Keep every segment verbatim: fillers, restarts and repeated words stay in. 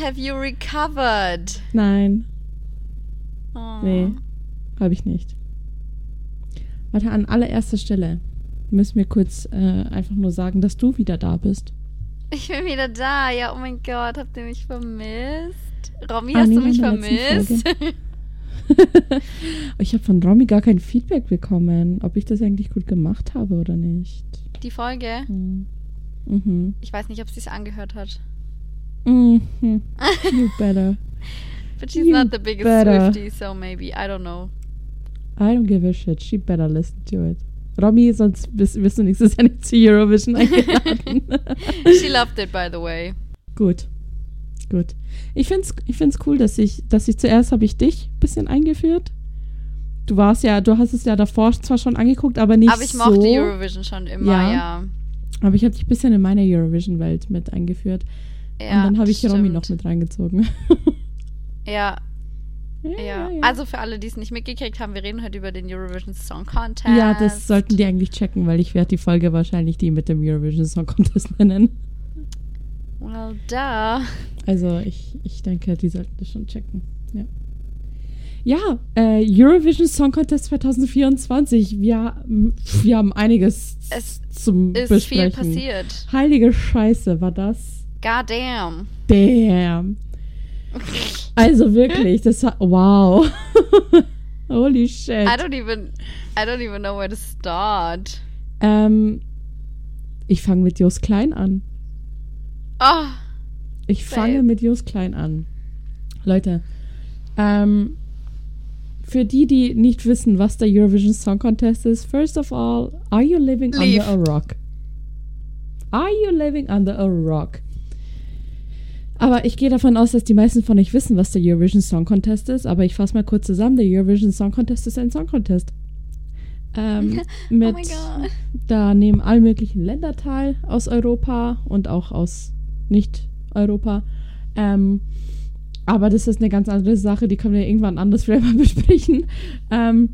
have you recovered? Nein. Oh. Nee, habe ich nicht. Warte, an allererster Stelle müssen wir kurz äh, einfach nur sagen, dass du wieder da bist. Ich bin wieder da. Ja, oh mein Gott, habt ihr mich vermisst? Romy, Ah, hast nee, du mich in der letzten vermisst? Ich habe von Romy gar kein Feedback bekommen, ob ich das eigentlich gut gemacht habe oder nicht. Die Folge? Hm. Mhm. Ich weiß nicht, ob sie es angehört hat. Mhm. You better. But she's You not the biggest better. Swiftie, so maybe. I don't know. I don't give a shit. She better listen to it. Romy, sonst bist, wirst du nächstes Jahr nicht zu Eurovision eingeladen. She loved it, by the way. Gut. Gut. Ich find's, ich find's cool, dass ich, dass ich zuerst habe ich dich ein bisschen eingeführt. Du warst ja, du hast es ja davor zwar schon angeguckt, aber nicht so. Aber ich mochte Eurovision schon immer, Ja. ja. Aber ich habe dich ein bisschen in meine Eurovision-Welt mit eingeführt. Ja, Und dann habe ich stimmt. Romy noch mit reingezogen. Ja, Ja, ja. ja. Also für alle, die es nicht mitgekriegt haben, wir reden heute über den Eurovision Song Contest. Ja, das sollten die eigentlich checken, weil ich werde die Folge wahrscheinlich die mit dem Eurovision Song Contest nennen. Well, da. Also ich, ich denke, die sollten das schon checken. Ja, ja äh, Eurovision Song Contest zwanzig vierundzwanzig. Wir, wir haben einiges Es zum ist Besprechen. viel passiert. Heilige Scheiße, war das? God damn. Damn. Also wirklich, das war, wow. Holy shit. I don't even, I don't even know where to start. Ähm, ich fange mit Jos Klein an. Oh, Ich Same. fange mit Jos Klein an. Leute, ähm, für die, die nicht wissen, was der Eurovision Song Contest ist, first of all, are you living Leave. under a rock? Are you living under a rock? Aber ich gehe davon aus, dass die meisten von euch wissen, was der Eurovision Song Contest ist. Aber ich fasse mal kurz zusammen. Der Eurovision Song Contest ist ein Song Contest. Ähm, mit, oh my God. Da nehmen alle möglichen Länder teil aus Europa und auch aus Nicht-Europa. Ähm, aber das ist eine ganz andere Sache. Die können wir irgendwann anders vielleicht mal besprechen. Ähm,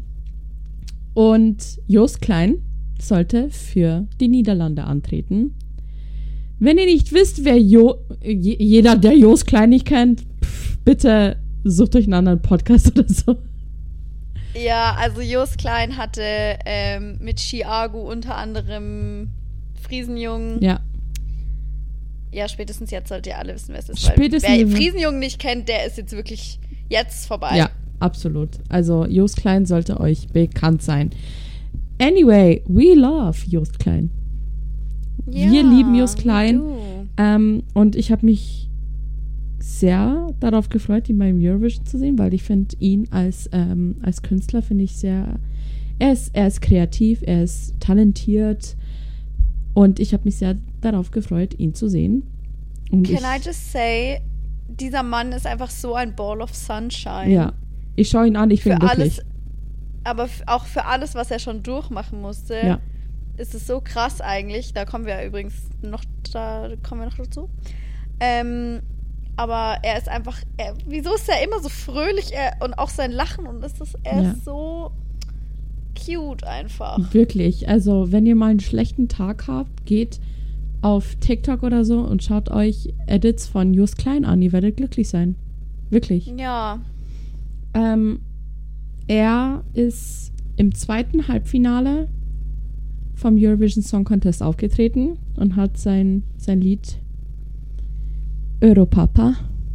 und Jos Klein sollte für die Niederlande antreten. Wenn ihr nicht wisst, wer Jo... Je, jeder, der Jos Klein nicht kennt, pff, bitte sucht euch einen anderen Podcast oder so. Ja, also Jos Klein hatte ähm, mit Chiago unter anderem Friesenjungen. Ja. Ja, spätestens jetzt sollt ihr alle wissen, wer es ist. Spätestens- Weil wer Friesenjungen nicht kennt, der ist jetzt wirklich jetzt vorbei. Ja, absolut. Also Jos Klein sollte euch bekannt sein. Anyway, we love Jos Klein. Ja, Wir lieben Jos Klein. du. Ähm, und ich habe mich sehr darauf gefreut, ihn beim Eurovision zu sehen, weil ich finde ihn als, ähm, als Künstler, finde ich sehr, er ist, er ist kreativ, er ist talentiert und ich habe mich sehr darauf gefreut, ihn zu sehen. Und Can ich, I just say, dieser Mann ist einfach so ein Ball of Sunshine. Ja, ich schaue ihn an, ich Für bin glücklich. alles, aber f- auch für alles, was er schon durchmachen musste, Ja. ist es so krass eigentlich. Da kommen wir übrigens noch, da kommen wir noch dazu. Ähm, aber er ist einfach, er, wieso ist er immer so fröhlich er, und auch sein Lachen und ist das, er Ja. ist so cute einfach. Wirklich, also wenn ihr mal einen schlechten Tag habt, geht auf TikTok oder so und schaut euch Edits von Jos Klein an, ihr werdet glücklich sein. Wirklich. Ja, Ähm, er ist im zweiten Halbfinale vom Eurovision Song Contest aufgetreten und hat sein, sein Lied Europapa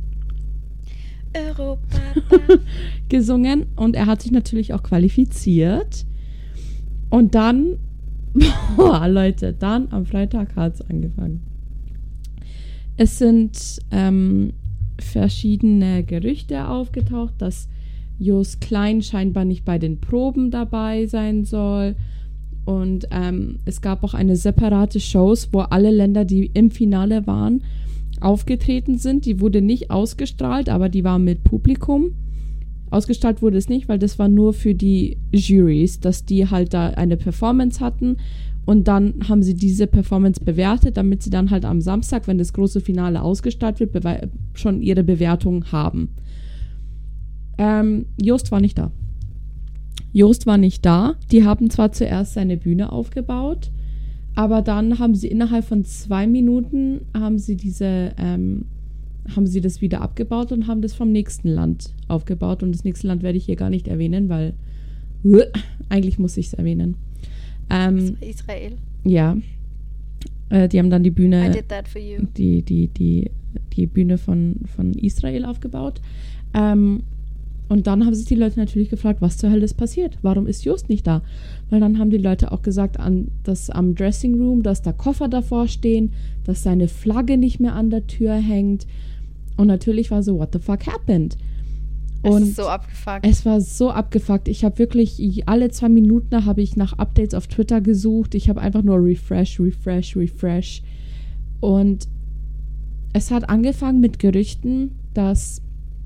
Europa. gesungen und er hat sich natürlich auch qualifiziert. Und dann, boah, Leute, dann am Freitag hat es angefangen. Es sind ähm, verschiedene Gerüchte aufgetaucht, dass Jos Klein scheinbar nicht bei den Proben dabei sein soll. Und ähm, es gab auch eine separate Shows, wo alle Länder, die im Finale waren, aufgetreten sind. Die wurde nicht ausgestrahlt, aber die war mit Publikum. Ausgestrahlt wurde es nicht, weil das war nur für die Juries, dass die halt da eine Performance hatten. Und dann haben sie diese Performance bewertet, damit sie dann halt am Samstag, wenn das große Finale ausgestrahlt wird, bewe- schon ihre Bewertung haben. Ähm, Jost war nicht da. Jost war nicht da. Die haben zwar zuerst seine Bühne aufgebaut, aber dann haben sie innerhalb von zwei Minuten haben sie diese, ähm, haben sie das wieder abgebaut und haben das vom nächsten Land aufgebaut. Und das nächste Land werde ich hier gar nicht erwähnen, weil uh, eigentlich muss ich es erwähnen. Ähm, das war Israel. Ja. Äh, die haben dann die Bühne, I did that for you. die, die, die, die Bühne von, von Israel aufgebaut. Ähm, und dann haben sich die Leute natürlich gefragt, was zur Hölle ist passiert? Warum ist Jost nicht da? Weil dann haben die Leute auch gesagt, an, dass am Dressing Room, dass da Koffer davor stehen, dass seine Flagge nicht mehr an der Tür hängt. Und natürlich war so, what the fuck happened? Und es ist so abgefuckt. Es war so abgefuckt. Ich habe wirklich, alle zwei Minuten habe ich nach Updates auf Twitter gesucht. Ich habe einfach nur refresh, refresh, refresh. Und es hat angefangen mit Gerüchten, dass,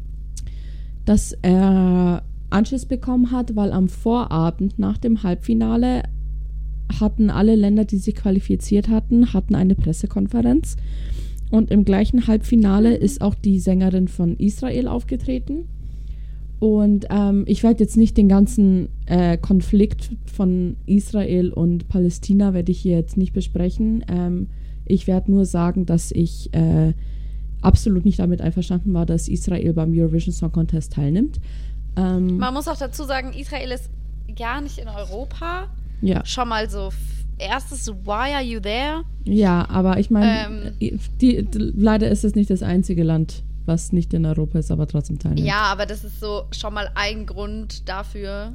dass er Anschiss bekommen hat, weil am Vorabend nach dem Halbfinale hatten alle Länder, die sich qualifiziert hatten, hatten eine Pressekonferenz. Und im gleichen Halbfinale ist auch die Sängerin von Israel aufgetreten. Und ähm, ich werde jetzt nicht den ganzen äh, Konflikt von Israel und Palästina werde ich hier jetzt nicht besprechen. Ähm, ich werde nur sagen, dass ich äh, absolut nicht damit einverstanden war, dass Israel beim Eurovision Song Contest teilnimmt. Ähm, Man muss auch dazu sagen, Israel ist gar nicht in Europa. Ja. Schon mal so, erstes, why are you there? Ja, aber ich meine, Ähm, die, die, leider ist es nicht das einzige Land, was nicht in Europa ist, aber trotzdem teilnimmt. Ja, aber das ist so schon mal ein Grund dafür,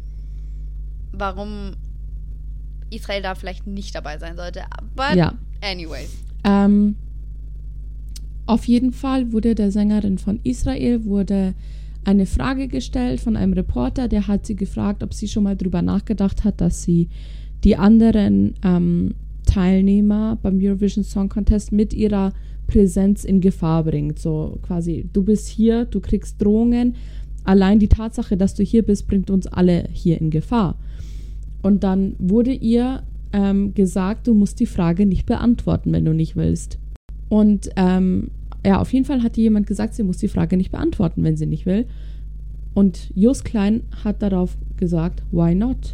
warum Israel da vielleicht nicht dabei sein sollte. But Ja. anyways. Ähm, auf jeden Fall wurde der Sängerin von Israel wurde eine Frage gestellt von einem Reporter, der hat sie gefragt, ob sie schon mal drüber nachgedacht hat, dass sie die anderen ähm, Teilnehmer beim Eurovision Song Contest mit ihrer Präsenz in Gefahr bringt. So quasi, du bist hier, du kriegst Drohungen. Allein die Tatsache, dass du hier bist, bringt uns alle hier in Gefahr. Und dann wurde ihr ähm, gesagt, du musst die Frage nicht beantworten, wenn du nicht willst. Und ähm, ja, auf jeden Fall hat ihr jemand gesagt, sie muss die Frage nicht beantworten, wenn sie nicht will. Und Jost Klein hat darauf gesagt, why not?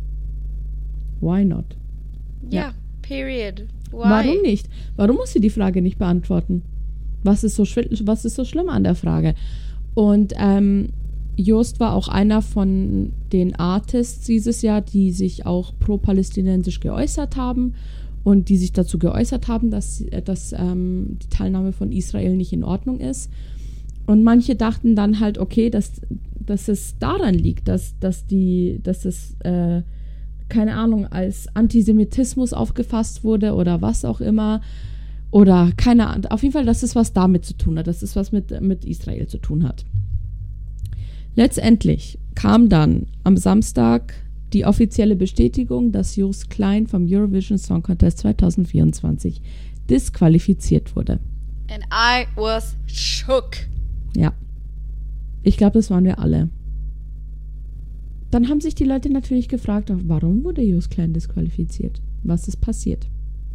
Why not? Ja, Ja. period. Why? Warum nicht? Warum muss sie die Frage nicht beantworten? Was ist so, schwi- was ist so schlimm an der Frage? Und ähm, Jost war auch einer von den Artists dieses Jahr, die sich auch pro-palästinensisch geäußert haben und die sich dazu geäußert haben, dass, dass ähm, die Teilnahme von Israel nicht in Ordnung ist. Und manche dachten dann halt, okay, dass, dass es daran liegt, dass, dass, die, dass es, äh, keine Ahnung, als Antisemitismus aufgefasst wurde oder was auch immer. Oder keine Ahnung, auf jeden Fall, dass es was damit zu tun hat, dass es was mit, mit Israel zu tun hat. Letztendlich kam dann am Samstag die offizielle Bestätigung, dass Jost Klein vom Eurovision Song Contest zwanzig vierundzwanzig disqualifiziert wurde. And I was shook. Ja. Ich glaube, das waren wir alle. Dann haben sich die Leute natürlich gefragt, warum wurde Jost Klein disqualifiziert? Was ist passiert?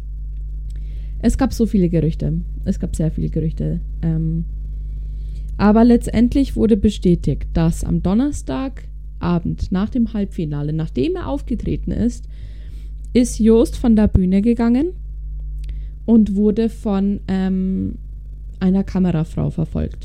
Es gab so viele Gerüchte. Es gab sehr viele Gerüchte. Ähm, aber letztendlich wurde bestätigt, dass am Donnerstagabend nach dem Halbfinale, nachdem er aufgetreten ist, ist Jost von der Bühne gegangen und wurde von ähm, einer Kamerafrau verfolgt.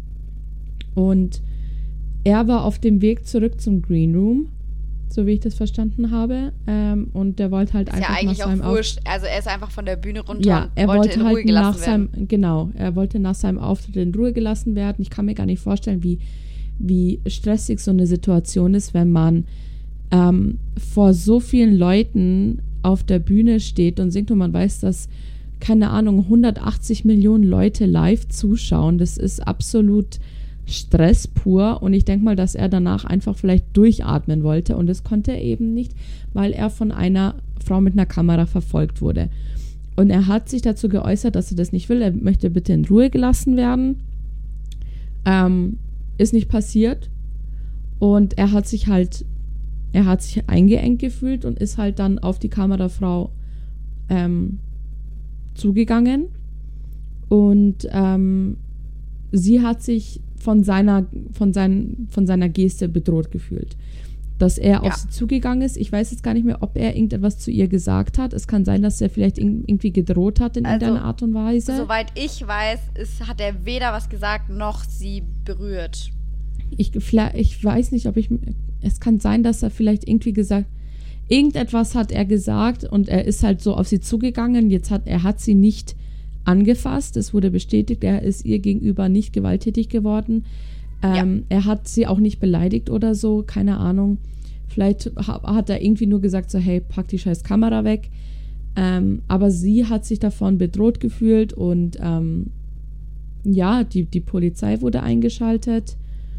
Und er war auf dem Weg zurück zum Green Room, so wie ich das verstanden habe. Ähm, und der wollte halt Ist einfach ja eigentlich nach auch seinem Auf- wurscht. Also er ist einfach von der Bühne runter Ja, und er wollte, wollte in Ruhe halt gelassen nach werden. seinem, genau, er wollte nach seinem Auftritt in Ruhe gelassen werden. Ich kann mir gar nicht vorstellen, wie, wie stressig so eine Situation ist, wenn man ähm, vor so vielen Leuten auf der Bühne steht und singt und man weiß, dass, keine Ahnung, hundertachtzig Millionen Leute live zuschauen. Das ist absolut Stress pur und ich denke mal, dass er danach einfach vielleicht durchatmen wollte und das konnte er eben nicht, weil er von einer Frau mit einer Kamera verfolgt wurde. Und er hat sich dazu geäußert, dass er das nicht will, er möchte bitte in Ruhe gelassen werden. Ähm, ist nicht passiert und er hat sich halt, er hat sich eingeengt gefühlt und ist halt dann auf die Kamerafrau ähm, zugegangen und ähm, sie hat sich von seiner, von, sein, von seiner Geste bedroht gefühlt. dass er auf Ja. sie zugegangen ist. Ich weiß jetzt gar nicht mehr, ob er irgendetwas zu ihr gesagt hat. Es kann sein, dass er vielleicht in, irgendwie gedroht hat in Also, irgendeiner Art und Weise. Soweit ich weiß, ist, hat er weder was gesagt, noch sie berührt. Ich, vielleicht, ich weiß nicht, ob ich... Es kann sein, dass er vielleicht irgendwie gesagt... Irgendetwas hat er gesagt und er ist halt so auf sie zugegangen. Jetzt hat er hat sie nicht angefasst. Es wurde bestätigt, er ist ihr gegenüber nicht gewalttätig geworden. Ähm, ja. Er hat sie auch nicht beleidigt oder so, keine Ahnung. Vielleicht ha- hat er irgendwie nur gesagt so, hey, pack die scheiß Kamera weg. Ähm, aber sie hat sich davon bedroht gefühlt und ähm, ja, die, die Polizei wurde eingeschaltet.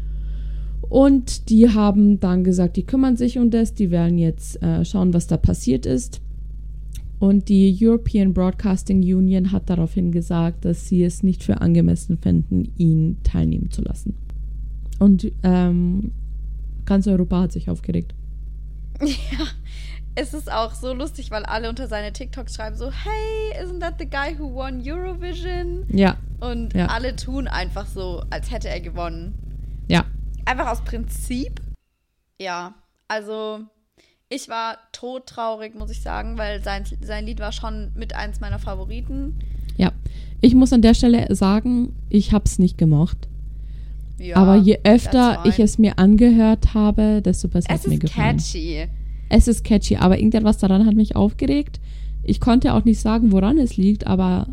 Und die haben dann gesagt, die kümmern sich um das, die werden jetzt äh, schauen, was da passiert ist. Und die European Broadcasting Union hat daraufhin gesagt, dass sie es nicht für angemessen fänden, ihn teilnehmen zu lassen. Und ähm, ganz Europa hat sich aufgeregt. Ja, es ist auch so lustig, weil alle unter seine TikToks schreiben so, hey, isn't that the guy who won Eurovision? Ja. Und ja. alle tun einfach so, als hätte er gewonnen. Ja. Einfach aus Prinzip. Ja, also ich war todtraurig, muss ich sagen, weil sein, sein Lied war schon mit eins meiner Favoriten. Ja, ich muss an der Stelle sagen, ich habe es nicht gemocht. Ja, aber je öfter ich es mir angehört habe, desto besser hat es es mir gefallen. Es ist catchy. Es ist catchy, aber irgendetwas daran hat mich aufgeregt. Ich konnte auch nicht sagen, woran es liegt, aber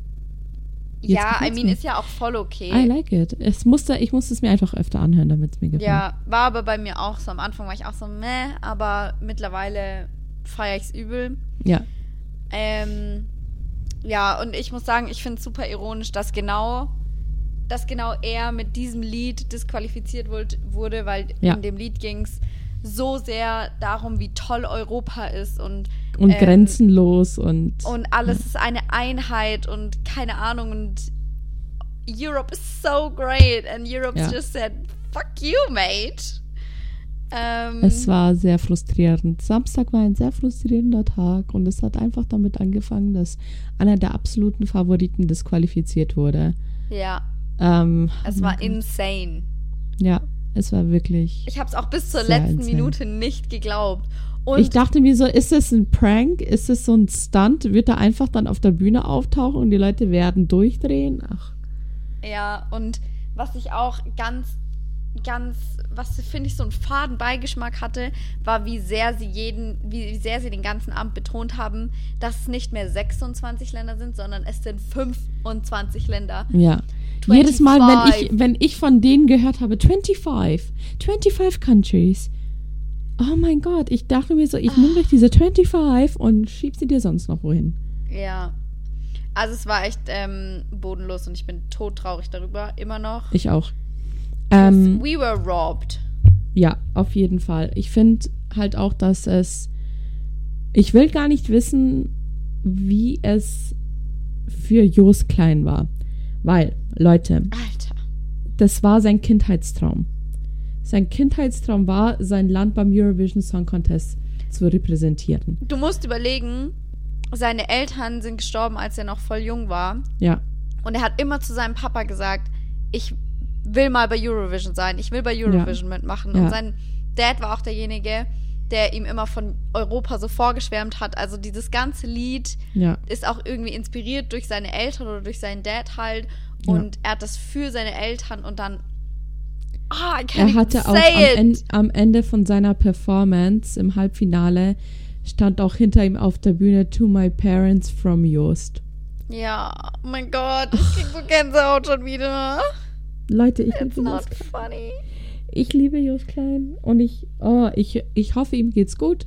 ja, I mean, ist ja auch voll okay. I like it. Es musste, ich musste es mir einfach öfter anhören, damit es mir gefällt. Ja, war aber bei mir auch so. Am Anfang war ich auch so, meh, aber mittlerweile feiere ich es übel. Ja. Ähm, ja, und ich muss sagen, ich finde es super ironisch, dass genau, dass genau er mit diesem Lied disqualifiziert wurde, weil ja. in dem Lied ging es so sehr darum, wie toll Europa ist und und ähm, grenzenlos und und alles ja. ist eine Einheit und keine Ahnung und Europe is so great and Europe ja. just said fuck you, mate. Ähm, es war sehr frustrierend. Samstag war ein sehr frustrierender Tag und es hat einfach damit angefangen, dass einer der absoluten Favoriten disqualifiziert wurde. Ja. Ähm, es war insane. Ja. Es war wirklich. Ich habe es auch bis zur letzten insane. Minute nicht geglaubt. Und ich dachte mir so, ist das ein Prank? Ist das so ein Stunt? Wird er einfach dann auf der Bühne auftauchen und die Leute werden durchdrehen? Ach. Ja, und was ich auch ganz, ganz, was finde ich so einen faden Beigeschmack hatte, war, wie sehr sie jeden, wie sehr sie den ganzen Abend betont haben, dass es nicht mehr sechsundzwanzig Länder sind, sondern es sind fünfundzwanzig Länder. Ja. fünfundzwanzig. Jedes Mal, wenn ich, wenn ich von denen gehört habe, fünfundzwanzig, fünfundzwanzig countries. Oh mein Gott, ich dachte mir so, ich ah. nehme durch diese fünfundzwanzig und schieb sie dir sonst noch wohin. Ja. Also es war echt ähm, bodenlos und ich bin todtraurig darüber, immer noch. Ich auch. Ähm, We were robbed. Ja, auf jeden Fall. Ich finde halt auch, dass es, ich will gar nicht wissen, wie es für Jos Klein war. Weil, Leute, Alter. das war sein Kindheitstraum. Sein Kindheitstraum war, sein Land beim Eurovision Song Contest zu repräsentieren. Du musst überlegen, seine Eltern sind gestorben, als er noch voll jung war. Ja. Und er hat immer zu seinem Papa gesagt, ich will mal bei Eurovision sein, ich will bei Eurovision ja. mitmachen. Ja. Und sein Dad war auch derjenige, der ihm immer von Europa so vorgeschwärmt hat. Also dieses ganze Lied ja. ist auch irgendwie inspiriert durch seine Eltern oder durch seinen Dad halt. Und ja. er hat das für seine Eltern und dann ah, ich kann Er hatte auch am Ende, am Ende von seiner Performance im Halbfinale stand auch hinter ihm auf der Bühne To My Parents from Jost. Ja, oh mein Gott, ich krieg so Gänsehaut schon wieder. Leute, ich It's liebe not Jost funny. Ich liebe Jost Klein und ich, oh, ich, ich hoffe, ihm geht's gut.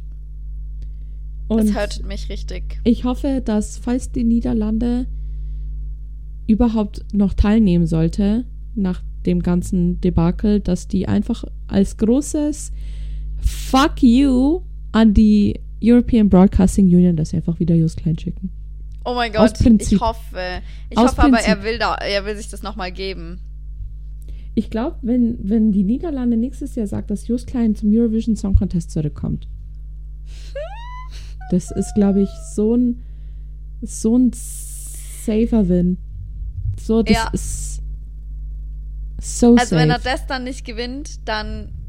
Und das hurtet mich richtig. Ich hoffe, dass, falls die Niederlande überhaupt noch teilnehmen sollte, nach dem ganzen Debakel, dass die einfach als großes Fuck you an die European Broadcasting Union, dass sie einfach wieder Jost Klein schicken. Oh mein Gott, ich hoffe. Ich Aus hoffe aber, Prinzip. er will, da, er will sich das nochmal geben. Ich glaube, wenn, wenn die Niederlande nächstes Jahr sagt, dass Jost Klein zum Eurovision Song Contest zurückkommt, das ist, glaube ich, so ein so ein safer Win. So, das ja. ist so Also safe. wenn er das dann nicht gewinnt, dann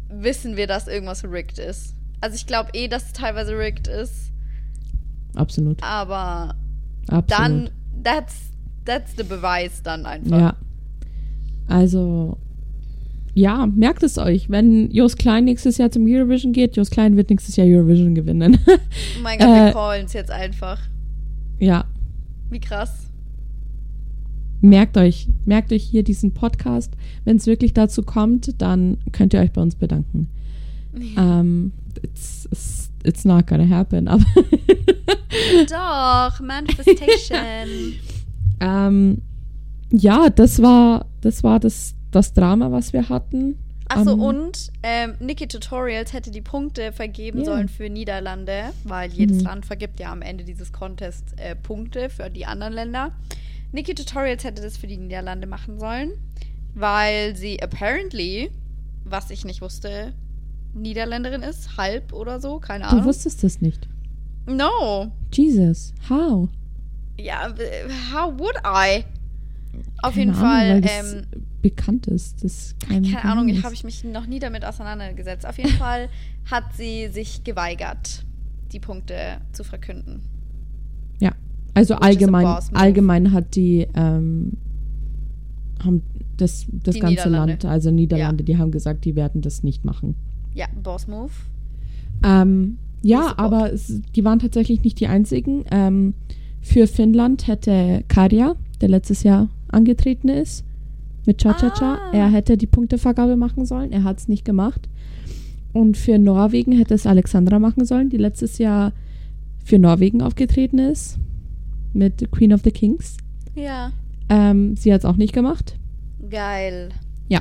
wissen wir, dass irgendwas rigged ist. Also ich glaube eh, dass es teilweise rigged ist. Absolut. Aber Absolut. dann, that's, that's the Beweis dann einfach. Ja. Also, ja, merkt es euch. Wenn Jos Klein nächstes Jahr zum Eurovision geht, Jos Klein wird nächstes Jahr Eurovision gewinnen. Oh mein Gott, äh, wir callen es jetzt einfach. Ja. Wie krass. Merkt euch, merkt euch hier diesen Podcast. Wenn es wirklich dazu kommt, dann könnt ihr euch bei uns bedanken. Ja. Um, it's, it's, it's not gonna happen, aber Doch, Manifestation. ähm, ja, das war das war das, das Drama, was wir hatten. Achso, Um, und ähm, Nikki Tutorials hätte die Punkte vergeben Yeah. sollen für Niederlande, weil jedes Mhm. Land vergibt ja am Ende dieses Contests äh, Punkte für die anderen Länder. Nikki Tutorials hätte das für die Niederlande machen sollen, weil sie apparently, was ich nicht wusste, Niederländerin ist, halb oder so, keine Du Ahnung. wusstest das nicht. No. Jesus, how? Ja, w- how would I? Auf Keine jeden Ahnung, Fall, weil das ähm, bekannt ist. Das ist kein keine Ahnung, ich Geheimnis. habe ich mich noch nie damit auseinandergesetzt. Auf jeden Fall hat sie sich geweigert, die Punkte zu verkünden. Ja, also Which is a allgemein, boss move. allgemein hat die ähm, haben das, das Die ganze Niederlande. Land, also Niederlande, die haben gesagt, die werden das nicht machen. Ja, Boss Move. Ähm, ja, Support. aber es, die waren tatsächlich nicht die einzigen. Ähm, für Finnland hätte Karja, der letztes Jahr angetreten ist, mit Cha-Cha-Cha, Ah. er hätte die Punktevergabe machen sollen. Er hat es nicht gemacht. Und für Norwegen hätte es Alexandra machen sollen, die letztes Jahr für Norwegen aufgetreten ist, mit Queen of the Kings. Ja. Ähm, sie hat es auch nicht gemacht. Geil.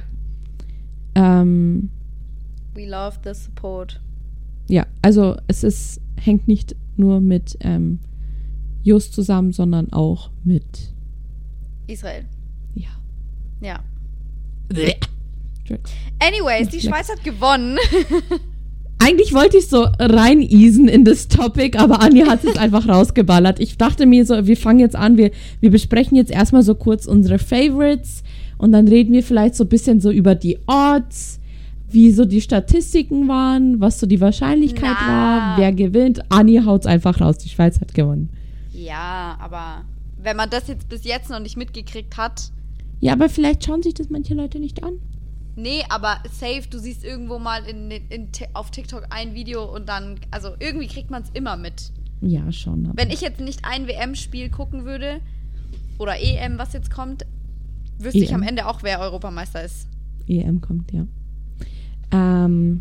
Ähm, We love the support. ja, also es ist, hängt nicht nur mit ähm, Jos zusammen, sondern auch mit Israel. Ja. Ja. Entschuldigung. Anyways, die Flex. Schweiz hat gewonnen. Eigentlich wollte ich so reineasen in das Topic, aber Anja hat es einfach rausgeballert. Ich dachte mir so, wir fangen jetzt an, wir, wir besprechen jetzt erstmal so kurz unsere Favorites und dann reden wir vielleicht so ein bisschen so über die Odds, wie so die Statistiken waren, was so die Wahrscheinlichkeit Na. war, wer gewinnt. Anja haut's einfach raus, die Schweiz hat gewonnen. Ja, aber wenn man das jetzt bis jetzt noch nicht mitgekriegt hat, Ja, aber vielleicht schauen sich das manche Leute nicht an. nee, aber safe, du siehst irgendwo mal in, in, auf TikTok ein Video und dann, also irgendwie kriegt man es immer mit. Ja, schon. Aber Wenn ich jetzt nicht ein W M-Spiel gucken würde, oder E M, was jetzt kommt, wüsste ich E M. am Ende auch, wer Europameister ist. E M kommt, ja. Ähm,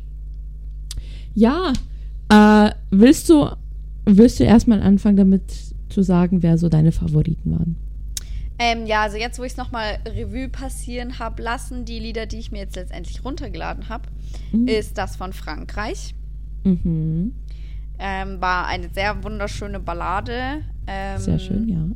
ja, äh, willst du, willst du erstmal anfangen damit zu sagen, wer so deine Favoriten waren? Ähm, ja, also jetzt, wo ich es nochmal Revue passieren habe lassen, die Lieder, die ich mir jetzt letztendlich runtergeladen habe, Mhm. ist das von Frankreich. Mhm. Ähm, war eine sehr wunderschöne Ballade. Ähm, Sehr schön, ja.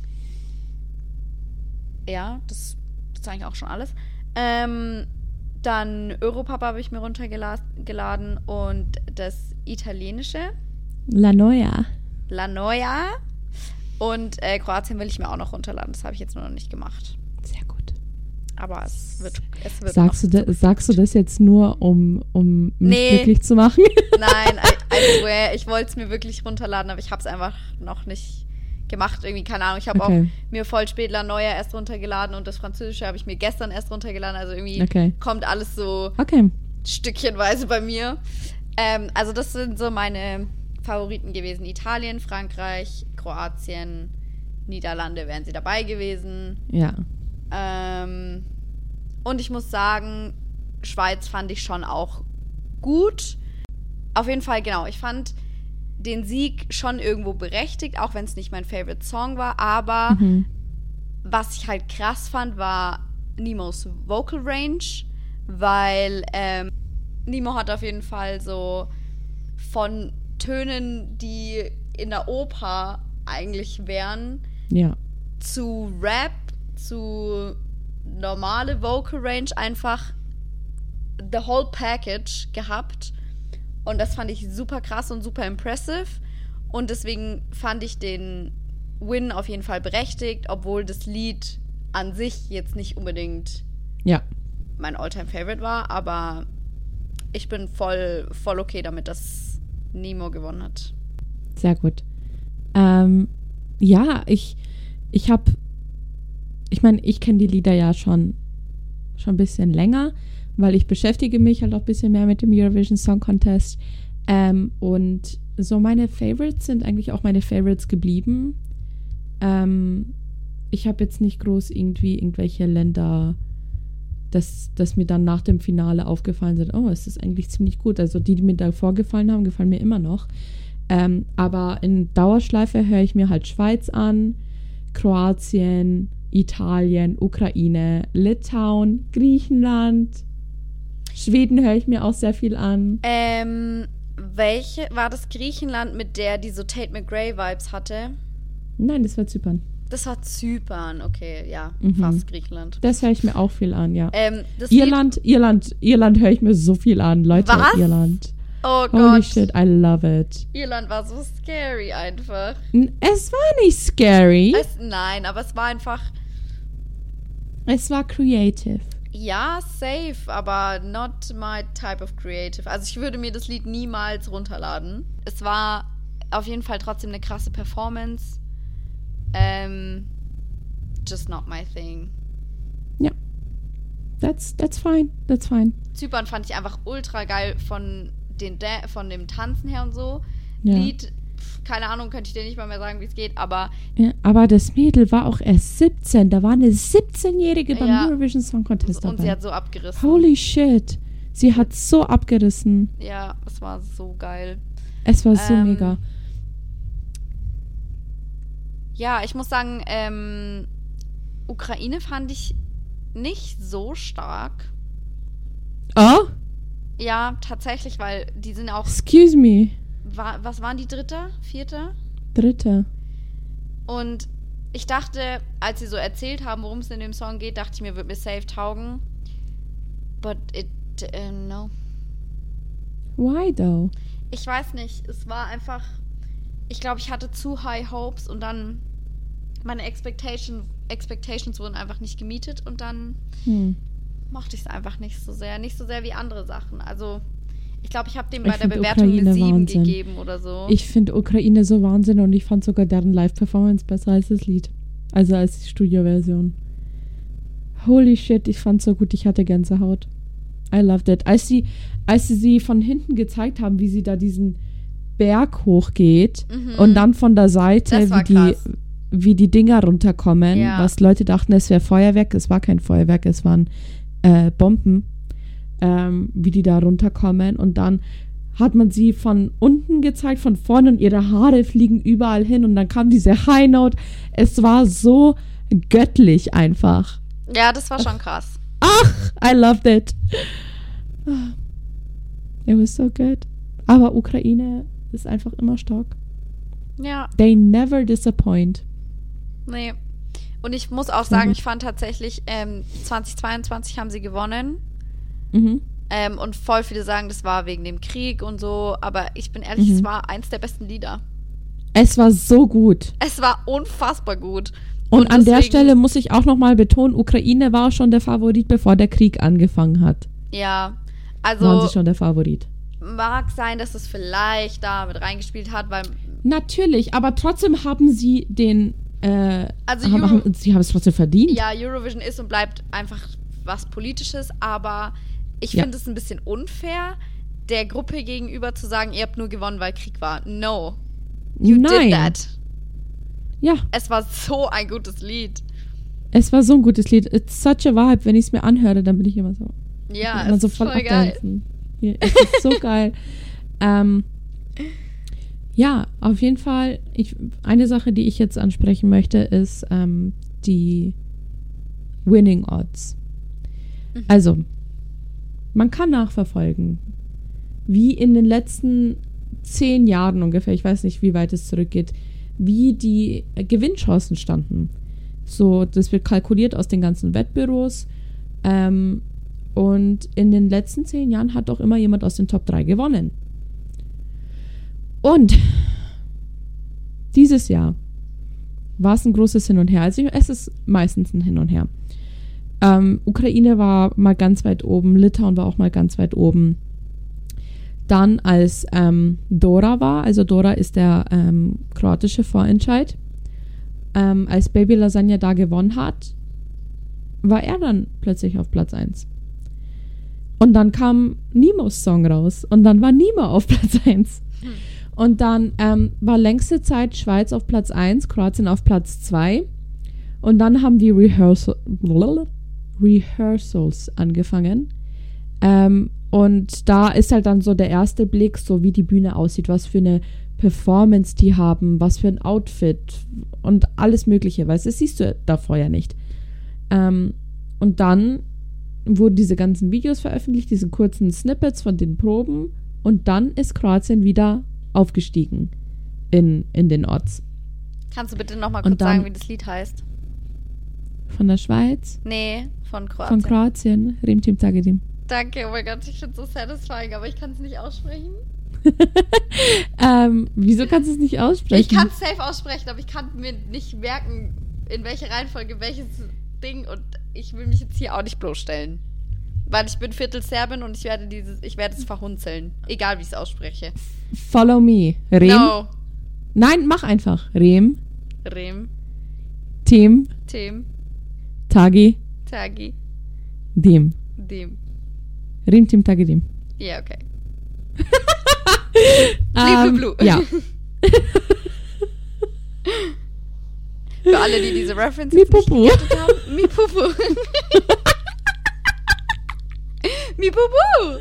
Ja, das, das ist eigentlich auch schon alles. Ähm, dann Europapa habe ich mir runtergeladen und das italienische, La Noia. La Noia. Und äh, Kroatien will ich mir auch noch runterladen. Das habe ich jetzt nur noch nicht gemacht. Sehr gut. Aber es wird, es wird Sagst du, noch da, sagst du das jetzt nur, um, um mich Nee. glücklich zu machen? Nein, I, I swear, ich wollte es mir wirklich runterladen, aber ich habe es einfach noch nicht gemacht. Irgendwie, keine Ahnung. Ich habe Okay. auch mir voll spät La Noia erst runtergeladen und das Französische habe ich mir gestern erst runtergeladen. Also irgendwie Okay. kommt alles so Okay. stückchenweise bei mir. Ähm, also das sind so meine Favoriten gewesen. Italien, Frankreich, Kroatien, Niederlande wären sie dabei gewesen. Ja. Ähm, und ich muss sagen, Schweiz fand ich schon auch gut. Auf jeden Fall, genau. Ich fand den Sieg schon irgendwo berechtigt, auch wenn es nicht mein Favorite Song war. Aber Mhm. was ich halt krass fand, war Nimos Vocal Range, weil ähm, Nimo hat auf jeden Fall so von Tönen, die in der Oper eigentlich wären, Ja. zu Rap, zu normale Vocal Range einfach the whole package gehabt. Und das fand ich super krass und super impressive. Und deswegen fand ich den Win auf jeden Fall berechtigt, obwohl das Lied an sich jetzt nicht unbedingt Ja. mein All-Time-Favorite war. Aber ich bin voll, voll okay damit, dass Nemo gewonnen hat. Sehr gut. Ähm, ja, ich, ich habe, ich meine, ich kenne die Lieder ja schon, schon ein bisschen länger, weil ich beschäftige mich halt auch ein bisschen mehr mit dem Eurovision Song Contest. Ähm, und so meine Favorites sind eigentlich auch meine Favorites geblieben. Ähm, ich habe jetzt nicht groß irgendwie irgendwelche Länder, dass, dass mir dann nach dem Finale aufgefallen sind, oh, es ist eigentlich ziemlich gut. Also die, die mir da vorgefallen haben, gefallen mir immer noch. Ähm, aber in Dauerschleife höre ich mir halt Schweiz an, Kroatien, Italien, Ukraine, Litauen, Griechenland, Schweden höre ich mir auch sehr viel an. Ähm, welche, war das Griechenland, mit der die so Tate McRae-Vibes hatte? Nein, das war Zypern. Das war Zypern, okay, ja, Mhm. fast Griechenland. Das höre ich mir auch viel an, ja. Ähm, das Irland, Lied, Irland, Irland höre ich mir so viel an, Leute. Was? Irland. oh Holy Gott, shit, I love it. Irland war so scary einfach. N- Es war nicht scary. Es, nein, aber es war einfach, Es war creative. ja, safe, aber not my type of creative. Also ich würde mir das Lied niemals runterladen. Es war auf jeden Fall trotzdem eine krasse Performance. Ähm, just not my thing. That's, that's fine, that's fine. Zypern fand ich einfach ultra geil von, den Da- von dem Tanzen her und so. Ja. Lied, pf, keine Ahnung, könnte ich dir nicht mal mehr sagen, wie es geht, aber Ja, aber das Mädel war auch erst siebzehn. Da war eine siebzehnjährige beim Ja. Eurovision Song Contest und dabei. sie hat so abgerissen. Holy shit. Sie hat so abgerissen. Ja, es war so geil. Es war so Ähm, mega. Ja, ich muss sagen, ähm, Ukraine fand ich nicht so stark. Oh? Ja, tatsächlich, weil die sind auch, Excuse me. war, was waren die, dritte, vierte? Dritte. Und ich dachte, als sie so erzählt haben, worum es in dem Song geht, dachte ich mir, wird mir safe taugen. But it, uh, no. Why though? Ich weiß nicht, es war einfach, ich glaube, ich hatte zu high hopes und dann meine Expectation, Expectations wurden einfach nicht gemietet und dann Hm. mochte ich es einfach nicht so sehr. Nicht so sehr wie andere Sachen. Also, ich glaube, ich habe dem Ich bei der find Bewertung eine Ukraine sieben Wahnsinn. gegeben oder so. Ich finde Ukraine so Wahnsinn und ich fand sogar deren Live-Performance besser als das Lied. Also als die Studioversion. Holy shit, ich fand's so gut, ich hatte Gänsehaut. I loved it. Als sie, als sie sie von hinten gezeigt haben, wie sie da diesen Berg hochgeht Mhm. und dann von der Seite, Das war wie die, krass. wie die Dinger runterkommen, Ja. was Leute dachten, es wäre Feuerwerk. Es war kein Feuerwerk, es waren äh, Bomben, ähm, wie die da runterkommen und dann hat man sie von unten gezeigt, von vorne und ihre Haare fliegen überall hin und dann kam diese High Note. Es war so göttlich einfach. Ja, das war schon krass. Ach, I loved it. It was so good. Aber Ukraine ist einfach immer stark. Ja, They never disappoint. nee. Und ich muss auch Sehr sagen, gut. ich fand tatsächlich, ähm, zweitausendzweiundzwanzig haben sie gewonnen. Mhm. Ähm, und voll viele sagen, das war wegen dem Krieg und so. Aber ich bin ehrlich, Mhm. es war eins der besten Lieder. Es war so gut. Es war unfassbar gut. Und, an der deswegen- Stelle muss ich auch nochmal betonen, Ukraine war schon der Favorit, bevor der Krieg angefangen hat. Ja, Waren also sie schon der Favorit. mag sein, dass es vielleicht da mit reingespielt hat, weil Natürlich, aber trotzdem haben sie den, äh, Also haben, Euro- haben, sie haben es trotzdem verdient. ja, Eurovision ist und bleibt einfach was Politisches, aber ich Ja. finde es ein bisschen unfair, der Gruppe gegenüber zu sagen, ihr habt nur gewonnen, weil Krieg war. No. You Nein. did that. Ja, Es war so ein gutes Lied. es war so ein gutes Lied. It's such a vibe. Wenn ich es mir anhöre, dann bin ich immer so, Ja, immer es so ist voll voll geil. abdancen. Ja, es ist so geil. Ähm, ja, auf jeden Fall. Ich, eine Sache, die ich jetzt ansprechen möchte, ist ähm, die Winning Odds. Mhm. Also, man kann nachverfolgen, wie in den letzten zehn Jahren ungefähr, ich weiß nicht, wie weit es zurückgeht, wie die äh, Gewinnchancen standen. So, das wird kalkuliert aus den ganzen Wettbüros. Ähm, und in den letzten zehn Jahren hat auch immer jemand aus den Top drei gewonnen. Und dieses Jahr war es ein großes Hin und Her. Also es ist meistens ein Hin und Her. Ähm, Ukraine war mal ganz weit oben, Litauen war auch mal ganz weit oben. Dann als ähm, Dora war, also Dora ist der ähm, kroatische Vorentscheid, ähm, als Baby Lasagna da gewonnen hat, war er dann plötzlich auf Platz eins. Und dann kam Nimos Song raus und dann war Nimo auf Platz eins. Hm. Und dann ähm, war längste Zeit Schweiz auf Platz eins, Kroatien auf Platz zwei. Und dann haben die Rehearsal, Rehearsals angefangen. Ähm, und da ist halt dann so der erste Blick, so wie die Bühne aussieht, was für eine Performance die haben, was für ein Outfit und alles Mögliche, weißt du, das siehst du davor ja nicht. Ähm, und dann wurden diese ganzen Videos veröffentlicht, diese kurzen Snippets von den Proben und dann ist Kroatien wieder aufgestiegen in, in den Odds. Kannst du bitte nochmal kurz dann, sagen, wie das Lied heißt? Von der Schweiz? Nee, von Kroatien. Von Kroatien, Rim Tim Tagedim. Danke, oh mein Gott, ich finde es so satisfying, aber ich kann es nicht aussprechen. ähm, wieso kannst du es nicht aussprechen? Ich kann es safe aussprechen, aber ich kann mir nicht merken, in welcher Reihenfolge welches Ding und ich will mich jetzt hier auch nicht bloßstellen. Weil ich bin Viertel Serbin und ich werde dieses, ich werde es verhunzeln. Egal wie ich es ausspreche. Follow me. Rem. No. Nein, mach einfach. Rem. Rem. Tim. Tim. Tagi. Tagi. Dem. Dem. Rim Tim Tagi Dem. Ja, okay. ähm, Blue, blue. Ja. Für alle, die diese References Mi nicht Pupu. gegettet haben. Mi Pupu. Mi Pupu.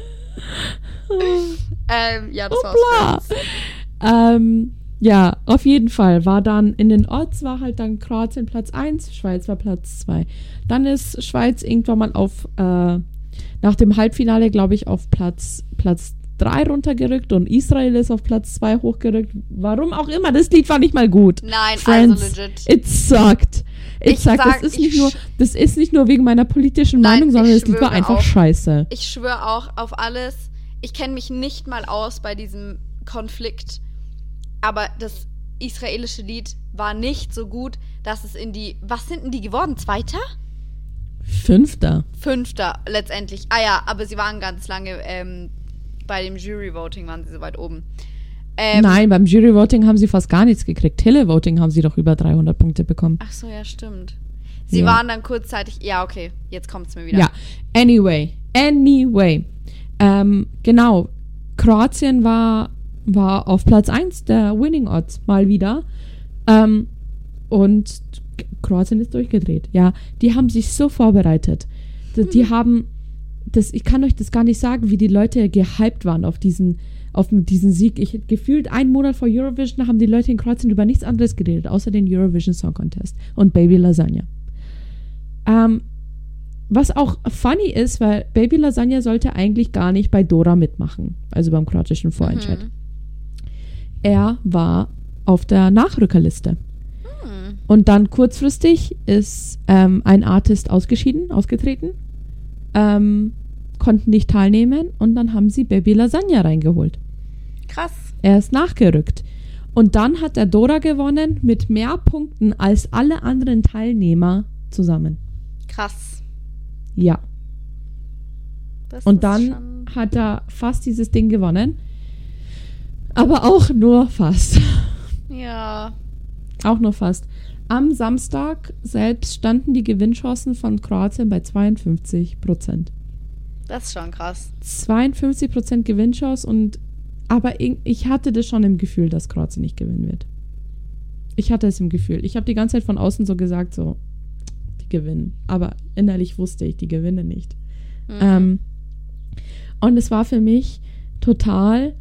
ähm, ja, das war's. Ähm, ja, auf jeden Fall war dann in den Odds war halt dann Kroatien Platz eins, Schweiz war Platz zwei. Dann ist Schweiz irgendwann mal auf, äh, nach dem Halbfinale, glaube ich, auf Platz, Platz drei runtergerückt und Israel ist auf Platz zwei hochgerückt. Warum auch immer, das Lied war nicht mal gut. Nein, Friends, also legit. It sucked. It Ich sucked. sag, das, ist ich nicht nur, das ist nicht nur wegen meiner politischen Nein, Meinung, sondern ich das Lied war schwöre einfach auch. scheiße. Ich schwöre auch auf alles. Ich kenne mich nicht mal aus bei diesem Konflikt. Aber das israelische Lied war nicht so gut, dass es in die... Was sind denn die geworden? Zweiter? Fünfter. Fünfter, letztendlich. Ah ja, aber sie waren ganz lange... Ähm, bei dem Jury-Voting waren sie so weit oben. Ähm, Nein, beim Jury-Voting haben sie fast gar nichts gekriegt. Tele-Voting haben sie doch über dreihundert Punkte bekommen. Ach so, ja, stimmt. Sie Ja. waren dann kurzzeitig... Ja, okay, jetzt kommt es mir wieder. Ja, anyway. Anyway. Ähm, genau. Kroatien war, war auf Platz eins der Winning Odds mal wieder. Ähm, und Kroatien ist durchgedreht. Ja, die haben sich so vorbereitet. Die, die Mhm. haben... Das, ich kann euch das gar nicht sagen, wie die Leute gehypt waren auf diesen, auf diesen Sieg. Ich gefühlt einen Monat vor Eurovision haben die Leute in Kroatien über nichts anderes geredet, außer den Eurovision Song Contest und Baby Lasagna. Ähm, was auch funny ist, weil Baby Lasagna sollte eigentlich gar nicht bei Dora mitmachen, also beim kroatischen Vorentscheid. Mhm. Er war auf der Nachrückerliste. Hm. Und dann kurzfristig ist ähm, ein Artist ausgeschieden, ausgetreten. Ähm, konnten nicht teilnehmen und dann haben sie Baby Lasagna reingeholt. Krass. Er ist nachgerückt. Und dann hat der Dora gewonnen mit mehr Punkten als alle anderen Teilnehmer zusammen. Krass. Ja. Das Und ist dann schon- hat er fast dieses Ding gewonnen. Aber auch nur fast. Ja. Auch nur fast. Am Samstag selbst standen die Gewinnchancen von Kroatien bei zweiundfünfzig Prozent. Das ist schon krass. zweiundfünfzig Prozent Gewinnchance und aber ich hatte das schon im Gefühl, dass Kroatien nicht gewinnen wird. Ich hatte es im Gefühl. Ich habe die ganze Zeit von außen so gesagt, so, die gewinnen. Aber innerlich wusste ich, die gewinnen nicht. Mhm. Ähm, und es war für mich total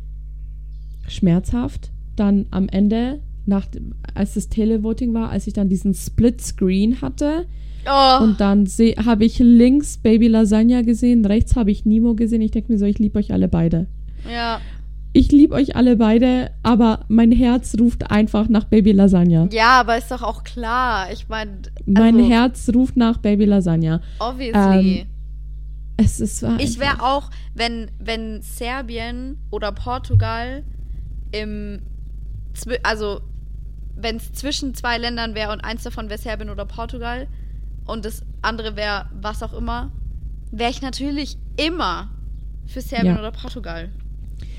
schmerzhaft, dann am Ende, nach dem, als das Televoting war, als ich dann diesen Split-Screen hatte Oh. und dann habe ich links Baby Lasagna gesehen, rechts habe ich Nimo gesehen. Ich denke mir so, ich liebe euch alle beide. Ja. Ich liebe euch alle beide, aber mein Herz ruft einfach nach Baby Lasagna. Ja, aber ist doch auch klar. Ich meine, Mein also, Herz ruft nach Baby Lasagna. obviously. Ähm, Es ist war Ich wäre einfach- auch, wenn, wenn Serbien oder Portugal im, Zwi- also wenn es zwischen zwei Ländern wäre und eins davon wäre Serbien oder Portugal und das andere wäre was auch immer, wäre ich natürlich immer für Serbien Ja. oder Portugal.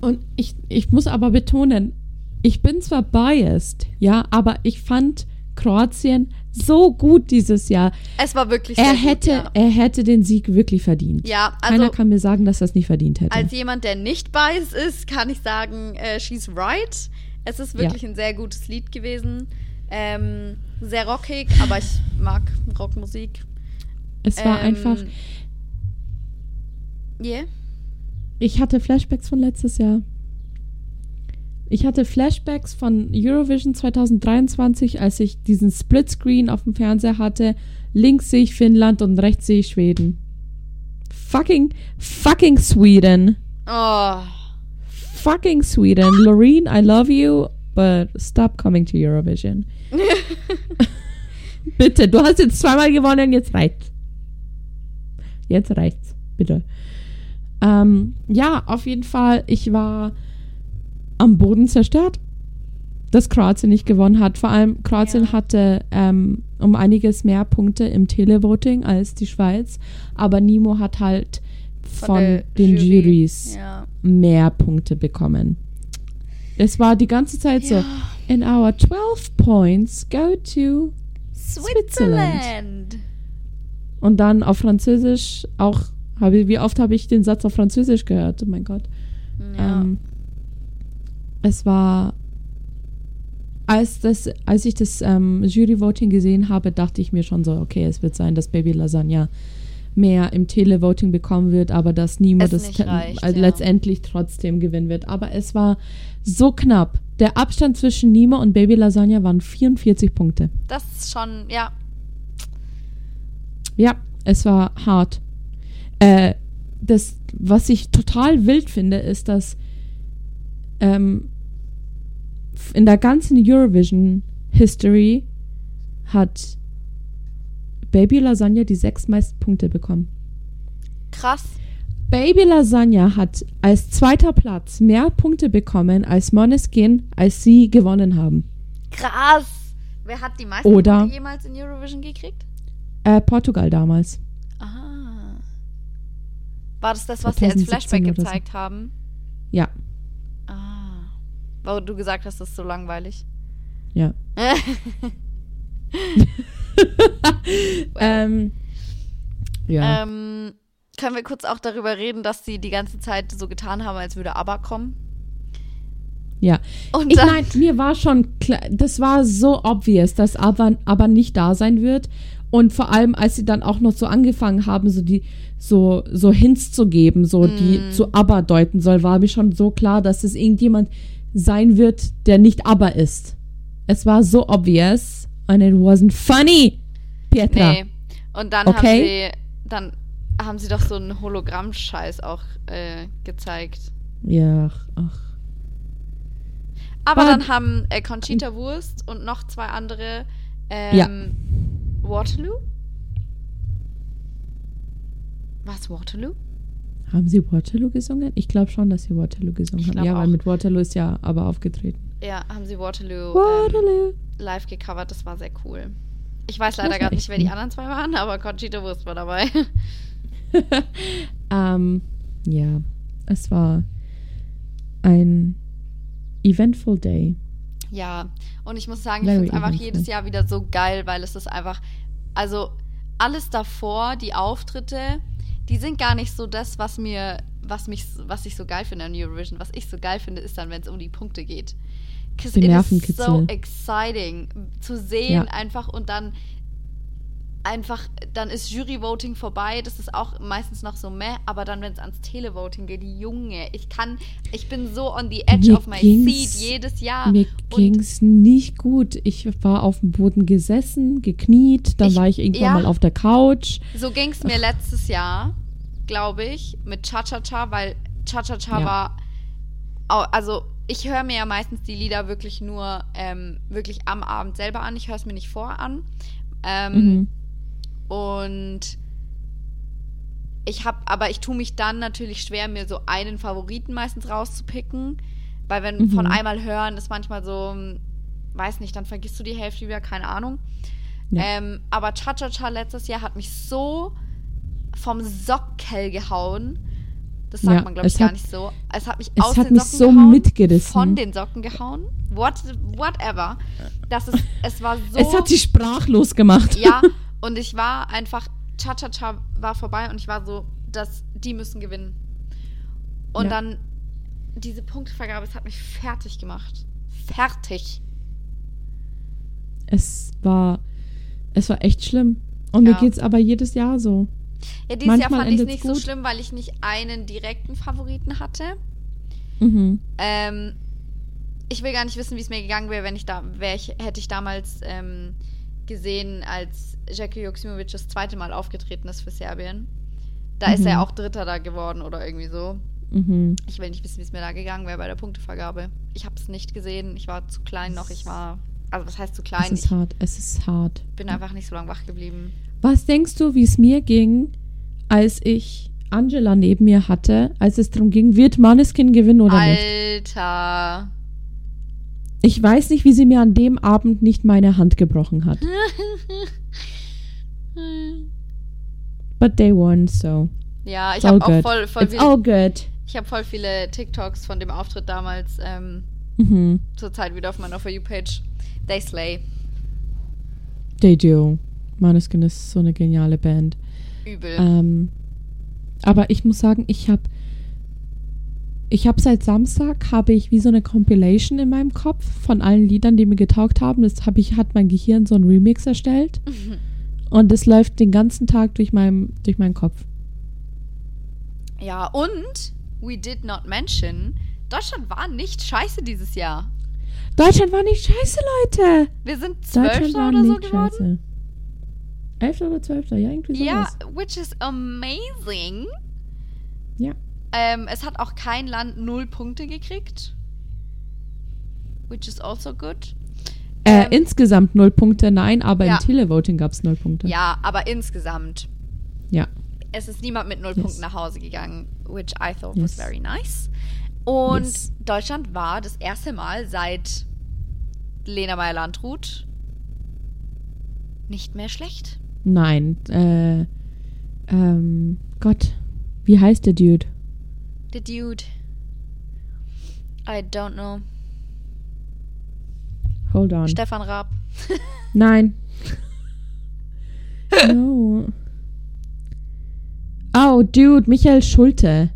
Und ich, ich muss aber betonen, ich bin zwar biased, ja, aber ich fand Kroatien so gut dieses Jahr. Es war wirklich er sehr hätte, gut, ja. Er hätte den Sieg wirklich verdient. Ja, also Keiner kann mir sagen, dass er es nicht verdient hätte. als jemand, der nicht biased ist, kann ich sagen, äh, she's right. Es ist wirklich ja. ein sehr gutes Lied gewesen. Ähm, sehr rockig, aber ich mag Rockmusik. Es war ähm, einfach... Yeah? Ich hatte Flashbacks von letztes Jahr. Ich hatte Flashbacks von Eurovision zwanzig dreiundzwanzig, als ich diesen Splitscreen auf dem Fernseher hatte. Links sehe ich Finnland und rechts sehe ich Schweden. Fucking, fucking Sweden. Oh. Fucking Sweden. Loreen, I love you, but stop coming to Eurovision. Bitte, du hast jetzt zweimal gewonnen, jetzt reicht's. Jetzt reicht's, bitte. Ähm, ja, auf jeden Fall, ich war am Boden zerstört, dass Kroatien nicht gewonnen hat. Vor allem, Kroatien ja. hatte ähm, um einiges mehr Punkte im Televoting als die Schweiz, aber Nimo hat halt von, von den Jury. Juries ja. mehr Punkte bekommen. Es war die ganze Zeit ja. so, and our twelve points go to Switzerland. Switzerland. Und dann auf Französisch auch, habe ich, wie oft habe ich den Satz auf Französisch gehört? Oh mein Gott. Ja. Ähm, es war, als, das, als ich das ähm, Jury-Voting gesehen habe, dachte ich mir schon so, okay, es wird sein, dass Baby Lasagna mehr im Televoting bekommen wird, aber dass Nimo es das reicht, te- ja. letztendlich trotzdem gewinnen wird. Aber es war so knapp. Der Abstand zwischen Nimo und Baby Lasagna waren vierundvierzig Punkte. Das ist schon, ja. Ja, es war hart. Äh, das, was ich total wild finde, ist, dass ähm, in der ganzen Eurovision History hat Baby Lasagna die sechs meisten Punkte bekommen. Krass. Baby Lasagna hat als zweiter Platz mehr Punkte bekommen als Måneskin, als sie gewonnen haben. Krass. Wer hat die meisten Oder, Punkte jemals in Eurovision gekriegt? Äh, Portugal damals. Aha. War das das, was sie als Flashback gezeigt so. haben? Ja. Ah. Weil du gesagt hast, das ist so langweilig. Ja. ähm, ja. Ähm, können wir kurz auch darüber reden, dass sie die ganze Zeit so getan haben, als würde ABBA kommen? Ja. Und ich meine, mir war schon klar, das war so obvious, dass ABBA, ABBA nicht da sein wird. Und vor allem, als sie dann auch noch so angefangen haben, so die so, so Hints zu geben, so mm. die zu ABBA deuten soll, war mir schon so klar, dass es irgendjemand sein wird, der nicht ABBA ist. Es war so obvious and it wasn't funny, Pietra. Nee. Und dann okay? haben sie dann haben sie doch so einen Hologramm-Scheiß auch äh, gezeigt. Ja, ach. Aber But dann haben äh, Conchita Wurst und noch zwei andere ähm, ja. Waterloo? Was, Waterloo? Haben sie Waterloo gesungen? Ich glaube schon, dass sie Waterloo gesungen ich haben. Ja, auch. weil mit Waterloo ist ja aber aufgetreten. Ja, haben sie Waterloo, Waterloo. Ähm, live gecovert. Das war sehr cool. Ich weiß leider gar nicht, wer die anderen zwei waren, aber Conchita Wurst war dabei. ähm, ja, es war ein eventful day. Ja, und ich muss sagen, ich Very finde es einfach eventful. jedes Jahr wieder so geil, weil es ist einfach, also alles davor, die Auftritte, die sind gar nicht so das, was mir, was mich, was ich so geil finde an Eurovision. Was ich so geil finde, ist dann, wenn es um die Punkte geht. Because Die it is Nervenkitzel. so exciting zu sehen Ja. einfach und dann einfach, dann ist Jury-Voting vorbei, das ist auch meistens noch so meh, aber dann, wenn es ans Televoting geht, Junge, ich kann, ich bin so on the edge Mir of my ging's- seat jedes Jahr. Mir Und ging's nicht gut. Ich war auf dem Boden gesessen, gekniet, dann Ich- war ich irgendwann ja. mal auf der Couch. so ging es mir letztes Jahr, glaube ich, mit Cha-Cha-Cha, weil Cha-Cha-Cha Ja. war, au- also ich höre mir ja meistens die Lieder wirklich nur, ähm, wirklich am Abend selber an, ich höre es mir nicht vor an. Ähm, Mhm. Und ich habe, aber ich tue mich dann natürlich schwer, mir so einen Favoriten meistens rauszupicken, weil wenn Mhm. von einmal hören ist manchmal so, hm, weiß nicht, dann vergisst du die Hälfte wieder, keine Ahnung. Ja. Ähm, aber Cha-Cha-Cha letztes Jahr hat mich so vom Sockel gehauen. Das sagt Ja, man, glaube es ich, gar hat- nicht so. Es hat mich es aus hat den mich Socken so gehauen, mitgerissen. von den Socken gehauen, what, whatever. Das ist, es war so... Es hat sie sprachlos gemacht. Ja, und ich war einfach, Cha-Cha-Cha war vorbei und ich war so, dass die müssen gewinnen. Und Ja. dann diese Punktevergabe, es hat mich fertig gemacht. Fertig. Es war, es war echt schlimm. Und Ja. mir geht's aber jedes Jahr so. Ja, dieses Jahr Manchmal fand ich es endet's nicht so gut. schlimm, weil ich nicht einen direkten Favoriten hatte. Mhm. Ähm, ich will gar nicht wissen, wie es mir gegangen wäre, wenn ich da, wär ich, hätte ich damals ähm, gesehen, als Jacko Joksimovic das zweite Mal aufgetreten ist für Serbien. Da ist Mhm. er auch Dritter da geworden oder irgendwie so. Mhm. Ich will nicht wissen, wie es mir da gegangen wäre bei der Punktevergabe. Ich habe es nicht gesehen. Ich war zu klein noch. Ich war, also was heißt zu klein? Es ist Ich hart, es ist hart. bin einfach nicht so lange wach geblieben. Was denkst du, wie es mir ging, als ich Angela neben mir hatte, als es darum ging, wird Måneskin gewinnen oder nicht? Alter. Ich weiß nicht, wie sie mir an dem Abend nicht meine Hand gebrochen hat. But they won, so Ja, ich it's all habe auch good. voll, voll It's viele, all good. ich habe voll viele TikToks von dem Auftritt damals ähm, Mhm. zurzeit wieder auf meiner For You-Page. They slay. They do. Måneskin ist so eine geniale Band. Übel. Ähm, aber ich muss sagen, ich habe ich habe seit Samstag habe ich wie so eine Compilation in meinem Kopf von allen Liedern, die mir getaugt haben. Das habe ich hat mein Gehirn so ein Remix erstellt und das läuft den ganzen Tag durch meinen durch meinen Kopf. Ja, und we did not mention, Deutschland war nicht scheiße dieses Jahr. Deutschland war nicht scheiße, Leute. Wir sind Deutschland Zwölfter war oder so nicht geworden. scheiße. Elfter oder Zwölfter, ja, irgendwie sowas. Ja, which is amazing. Ja. Ähm, es hat auch kein Land null Punkte gekriegt. Which is also good. Äh, Ähm, insgesamt null Punkte, nein, aber ja. im Televoting gab es null Punkte. Ja, aber insgesamt. Ja. Es ist niemand mit null Yes. Punkten nach Hause gegangen, which I thought Yes. was very nice. Und Yes. Deutschland war das erste Mal seit Lena Meyer-Landrut nicht mehr schlecht. Nein, äh, ähm, Gott, wie heißt der Dude? The Dude. I don't know. Hold on. Stefan Raab. Nein. No. Oh, Dude, Michael Schulte.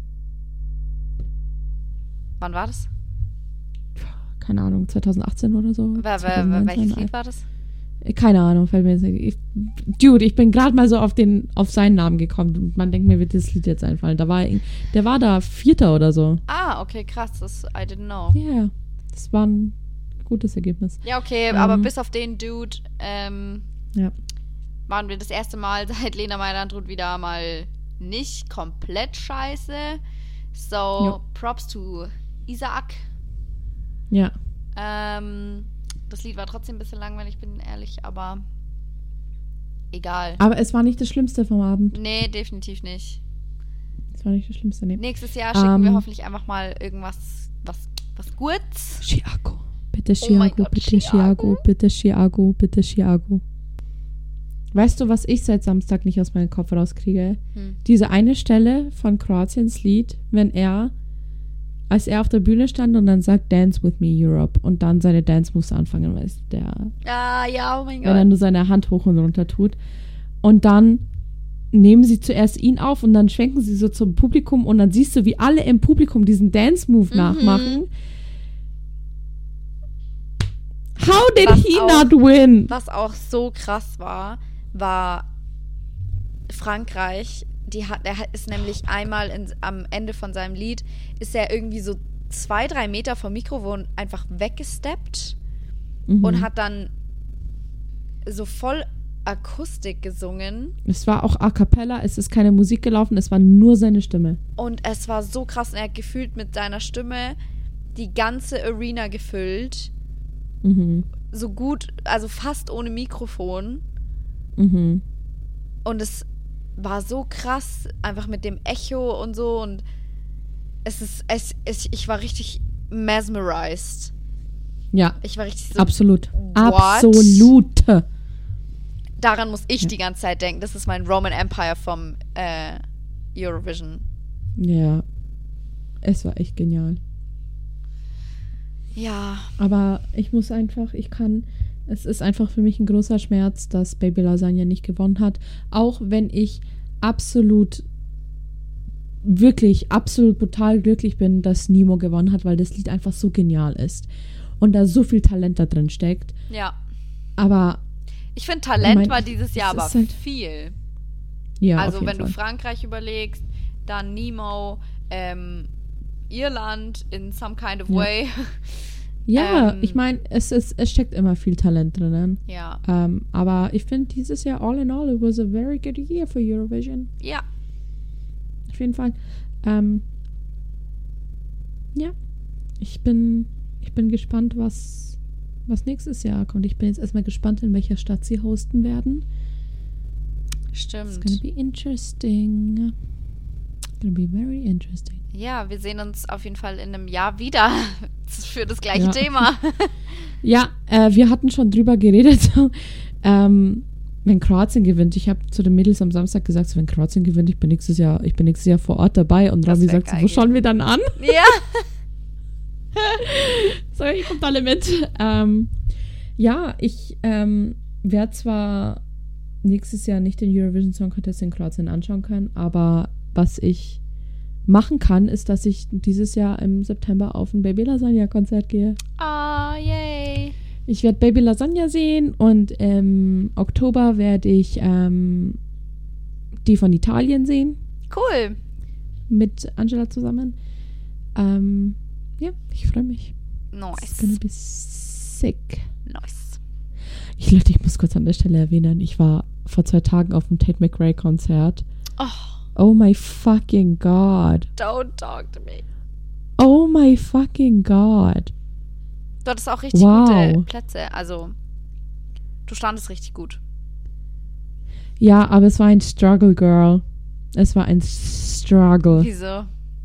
Wann war das? Keine Ahnung, zwanzig achtzehn oder so. Wer, wer, zwanzig neunzehn, welches Lied war das? Keine Ahnung, fällt mir jetzt nicht. Ich, Dude, ich bin gerade mal so auf den, auf seinen Namen gekommen und man denkt mir, wird das Lied jetzt einfallen. Da war, der war da Vierter oder so. Ah, okay, krass. Das, I didn't know. Ja, yeah, das war ein gutes Ergebnis. Ja, okay, Ähm. aber bis auf den Dude ähm, Ja. waren wir das erste Mal seit Lena Meyer-Landrut wieder mal nicht komplett scheiße. So, Ja. Props to Isaac. Ja. Ähm, das Lied war trotzdem ein bisschen langweilig, bin ehrlich, aber egal. Aber es war nicht das Schlimmste vom Abend. Nee, definitiv nicht. Es war nicht das Schlimmste, nee. Nächstes Jahr schicken wir Ähm. hoffentlich einfach mal irgendwas, was, was Gutes. Chiago. Bitte Oh mein Chiago, Gott, bitte Chiago. Chiago, bitte Chiago, bitte Chiago. Weißt du, was ich seit Samstag nicht aus meinem Kopf rauskriege? Hm. Diese eine Stelle von Kroatiens Lied, wenn er, als er auf der Bühne stand und dann sagt, Dance with me, Europe, und dann seine Dance-Moves anfangen, weißt du, der, Ah, ja, oh mein wenn er Gott. nur seine Hand hoch und runter tut. Und dann nehmen sie zuerst ihn auf und dann schwenken sie so zum Publikum und dann siehst du, wie alle im Publikum diesen Dance-Move Mhm. nachmachen. How did Was he auch- not win? Was auch so krass war, war Frankreich. Die hat, er hat- ist nämlich einmal in, am Ende von seinem Lied, ist er irgendwie so zwei, drei Meter vom Mikrofon einfach weggesteppt Mhm. und hat dann so voll Akustik gesungen. Es war auch a cappella, es ist keine Musik gelaufen, es war nur seine Stimme. Und es war so krass und er hat gefühlt mit seiner Stimme die ganze Arena gefüllt. Mhm. So gut, also fast ohne Mikrofon. Mhm. Und es war so krass, einfach mit dem Echo und so. Und es ist, es, es ich war richtig mesmerized. Ja, Ich war richtig so, absolut. what? Absolut. daran muss ich Ja. die ganze Zeit denken. Das ist mein Roman Empire vom äh, Eurovision. Ja. Es war echt genial. Ja. Aber ich muss einfach, ich kann, es ist einfach für mich ein großer Schmerz, dass Baby Lasagna nicht gewonnen hat. Auch wenn ich absolut, wirklich, absolut brutal glücklich bin, dass Nemo gewonnen hat, weil das Lied einfach so genial ist. Und da so viel Talent da drin steckt. Ja. Aber ich finde, Talent mein, war dieses Jahr aber halt, viel. Ja, also auf jeden wenn Fall. du Frankreich überlegst, dann Nemo, ähm, Irland in some kind of Ja. way. Ja, ähm, ich meine, es, ist, es steckt immer viel Talent drinnen. Ja. Ähm, aber ich finde, dieses Jahr, all in all, it was a very good year for Eurovision. Ja. Auf jeden Fall. Ähm, ja, ich bin, ich bin gespannt, was, was nächstes Jahr kommt. Ich bin jetzt erstmal gespannt, in welcher Stadt sie hosten werden. Stimmt. It's gonna be interesting. It's gonna be very interesting. Ja, wir sehen uns auf jeden Fall in einem Jahr wieder für das gleiche Ja. Thema. Ja, äh, wir hatten schon drüber geredet, ähm, wenn Kroatien gewinnt. Ich habe zu den Mädels am Samstag gesagt, so, wenn Kroatien gewinnt, ich bin nächstes Jahr, ich bin nächstes Jahr vor Ort dabei. Und Das Robbie wär sagt so, geil wo schauen wir dann an? Ja. So, ihr kommt alle mit. Ähm, ja, ich ähm, werde zwar nächstes Jahr nicht den Eurovision Song Contest in Kroatien anschauen können, aber was ich machen kann, ist, dass ich dieses Jahr im September auf ein Baby Lasagna Konzert gehe. Ah, yay. Ich werde Baby Lasagna sehen und im Oktober werde ich ähm, die von Italien sehen. Cool. Mit Angela zusammen. Ähm, ja, ich freue mich. It's gonna Nice. be sick. Nice. Ich, Leute, ich muss kurz an der Stelle erwähnen, ich war vor zwei Tagen auf dem Tate McRae Konzert. Oh, Oh my fucking God. don't talk to me. Oh my fucking God. Du hattest auch richtig Wow. gute Plätze. Also, du standest richtig gut. Ja, aber es war ein Struggle, Girl. Es war ein Struggle, Wieso?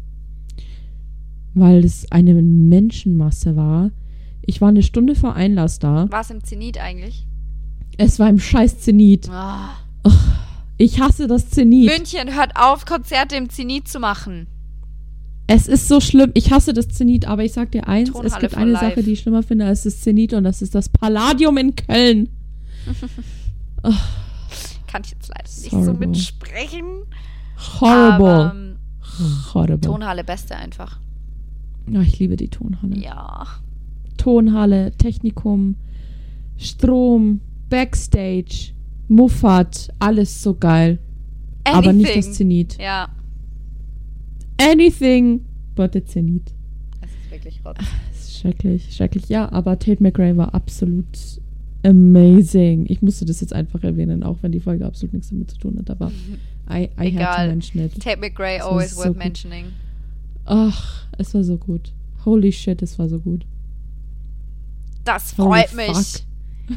weil es eine Menschenmasse war. Ich war eine Stunde vor Einlass da. War es im Zenit eigentlich? Es war im scheiß Zenit. Ah. Ich hasse das Zenit. München, hört auf, Konzerte im Zenit zu machen. Es ist so schlimm. Ich hasse das Zenit, aber ich sag dir eins, Tonhalle es gibt for eine life. Sache, die ich schlimmer finde als das Zenit und das ist das Palladium in Köln. Oh, Kann ich jetzt leider nicht Horrible. so mitsprechen. horrible. Aber ähm, horrible. Tonhalle beste einfach. Ja, ich liebe die Tonhalle. Ja. Tonhalle, Technikum, Strom, Backstage, Muffat, alles so geil. Aber nicht das Zenit. Ja, Anything but the Zenit. es ist wirklich rot. Das ist schrecklich, schrecklich. Ja, aber Tate McRae war absolut amazing. Ich musste das jetzt einfach erwähnen, auch wenn die Folge absolut nichts damit zu tun hat. Aber I, I had to Egal. mention it. Tate McRae, Das war always so worth gut. mentioning. Ach, es war so gut. Holy shit, es war so gut. Das Holy freut mich.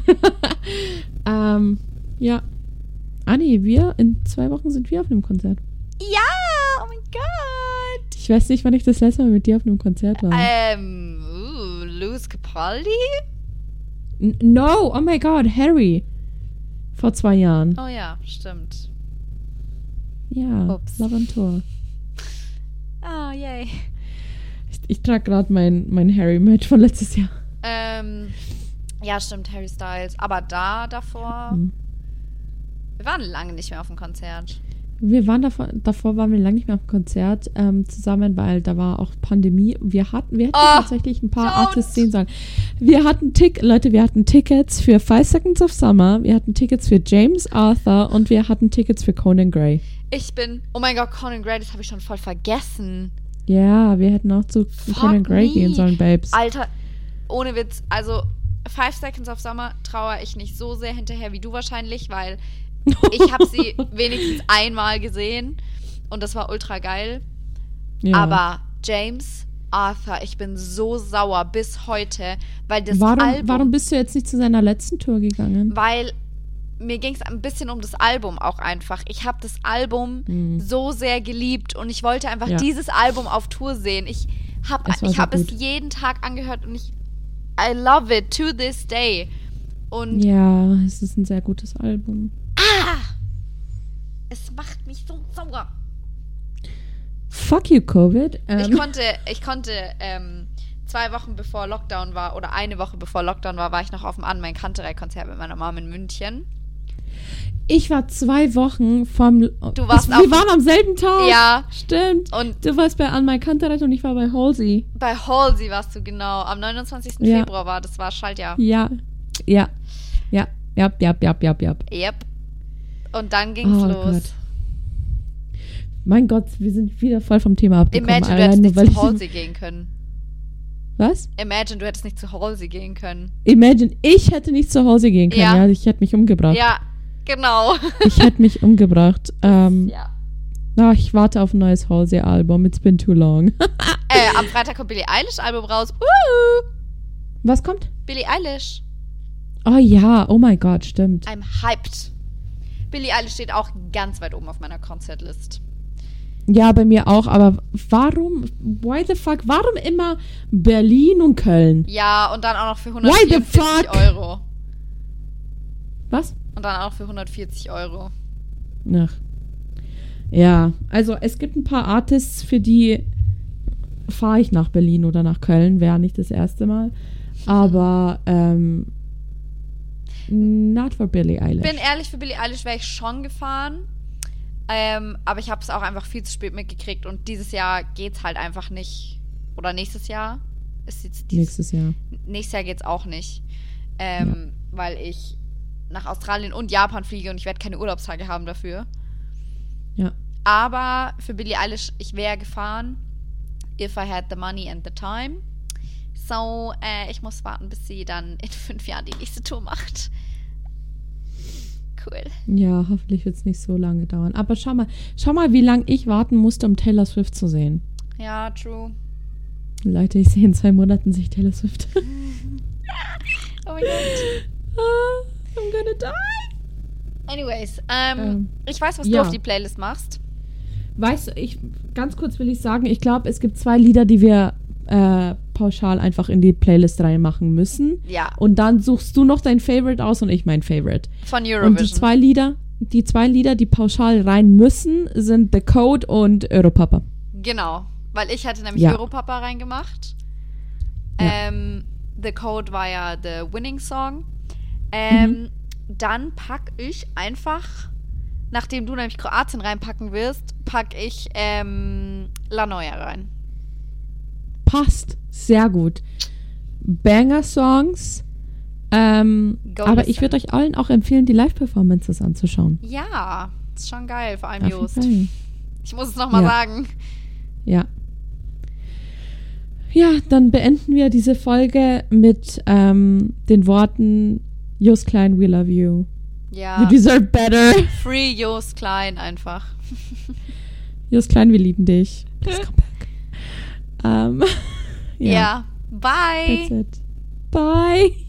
ähm, ja. Anni, wir, in zwei Wochen sind wir auf einem Konzert. Ja, oh mein Gott. Ich weiß nicht, wann ich das letzte Mal mit dir auf einem Konzert war. Ähm, uh, Louis Capaldi? N- no, oh my God, Harry. Vor zwei Jahren. Oh ja, stimmt. Ja, Ups. Love on Tour. Oh, yay. Ich, ich trage gerade mein, mein Harry-Merch von letztes Jahr. Ähm, ja, stimmt, Harry Styles. Aber da, davor, Hm. wir waren lange nicht mehr auf dem Konzert. Wir waren davor, davor waren wir lange nicht mehr auf dem Konzert ähm, zusammen, weil da war auch Pandemie. Wir hatten, wir hätten Oh, tatsächlich ein paar don't. Artists sehen sollen. Wir hatten Tick, Leute, wir hatten Tickets für Five Seconds of Summer, wir hatten Tickets für James Arthur und wir hatten Tickets für Conan Gray. Ich bin, oh mein Gott, Conan Gray, das habe ich schon voll vergessen. Ja, wir hätten auch zu Fuck Conan Gray me. gehen sollen, Babes. Alter, ohne Witz, also Five Seconds of Summer trauere ich nicht so sehr hinterher wie du wahrscheinlich, weil ich habe sie wenigstens einmal gesehen und das war ultra geil. Ja. Aber James Arthur, ich bin so sauer bis heute, weil das warum, Album, warum bist du jetzt nicht zu seiner letzten Tour gegangen? weil mir ging es ein bisschen um das Album auch einfach. Ich habe das Album Hm. so sehr geliebt und ich wollte einfach Ja. dieses Album auf Tour sehen. Ich habe Es war ich so hab es gut. jeden Tag angehört und ich I love it to this day. Und Ja, es ist ein sehr gutes Album. ah, es macht mich so sauer. fuck you, Covid. Ähm, Ich konnte, ich konnte ähm, zwei Wochen bevor Lockdown war oder eine Woche bevor Lockdown war, war ich noch auf dem An mein Kanterei-Konzert mit meiner Mom in München. Ich war zwei Wochen vom... Du warst ich, auf- Wir waren am selben Tag. Ja. Stimmt. Und Du warst bei An My Kantereit und ich war bei Halsey. bei Halsey warst du genau. Am neunundzwanzigsten Ja. Februar war, das war Schaltjahr. Ja. Ja. Ja. Ja, ja, ja, ja, ja. Yep. Und dann ging's Oh los. Gott. Mein Gott, wir sind wieder voll vom Thema abgekommen. Imagine, du allein hättest nur, nicht weil zu ich- Halsey gehen können. Was? Imagine, du hättest nicht zu Halsey gehen können. Imagine, ich hätte nicht zu Hause gehen können. Ja. Ja, ich hätte mich umgebracht. Ja, genau. Ich hätte mich umgebracht. Ähm, Ja. na, ich warte auf ein neues Halsey-Album. It's been too long. Äh, am Freitag kommt Billie Eilish-Album raus. Uh, Was kommt? Billie Eilish. Oh ja, oh mein Gott, stimmt. I'm hyped. Billie Eilish steht auch ganz weit oben auf meiner Konzertlist. Ja, bei mir auch, aber warum, why the fuck, warum immer Berlin und Köln? Ja, und dann auch noch für Why the hundertvierundvierzig fuck? Euro. Was? Und dann auch für hundertvierzig Euro. Ach. Ja, also es gibt ein paar Artists, für die fahre ich nach Berlin oder nach Köln, wäre nicht das erste Mal. Aber, ähm, not for Billie Eilish. Bin ehrlich, für Billie Eilish wäre ich schon gefahren. Ähm, aber ich habe es auch einfach viel zu spät mitgekriegt. Und dieses Jahr geht's halt einfach nicht. Oder nächstes Jahr? Ist jetzt dieses, Nächstes Jahr. Nächstes Jahr geht's auch nicht. Ähm, weil ich nach Australien und Japan fliege und ich werde keine Urlaubstage haben dafür. Ja. Aber für Billie Eilish, ich wäre gefahren, if I had the money and the time. So, äh, ich muss warten, bis sie dann in fünf Jahren die nächste Tour macht. Cool. Ja, hoffentlich wird es nicht so lange dauern. Aber schau mal, schau mal, wie lange ich warten musste, um Taylor Swift zu sehen. Ja, true. Leute, ich sehe in zwei Monaten sich Taylor Swift. Oh mein Gott. Ah, I'm gonna die. Anyways, ähm, Ähm, ich weiß, was ja. du auf die Playlist machst. Weißt du, ich, ganz kurz will ich sagen, ich glaube, es gibt zwei Lieder, die wir äh, pauschal einfach in die Playlist reinmachen müssen. Ja, Und dann suchst du noch dein Favorite aus und ich mein Favorite. von Und Eurovision. die zwei Lieder, die zwei Lieder, die pauschal rein müssen, sind The Code und Europapa. Genau, weil ich hatte nämlich Ja. Europapa reingemacht. Ja. Ähm, The Code war ja the winning song. Ähm, Mhm. Dann pack ich einfach, nachdem du nämlich Kroatien reinpacken wirst, pack ich ähm, La Noia rein. Passt. Sehr gut. Banger-Songs. Ähm, Go aber listen. ich würde euch allen auch empfehlen, die Live-Performances anzuschauen. Ja, ist schon geil, vor allem Auf jeden Jost. Fall. Ich muss es nochmal Ja. sagen. Ja. Ja, dann beenden wir diese Folge mit ähm, den Worten Jost Klein, we love you. You Ja, deserve better. free Jost Klein einfach. Jost Klein, wir lieben dich. Please come back. Ähm, Ja, ja, bye. that's it. Bye.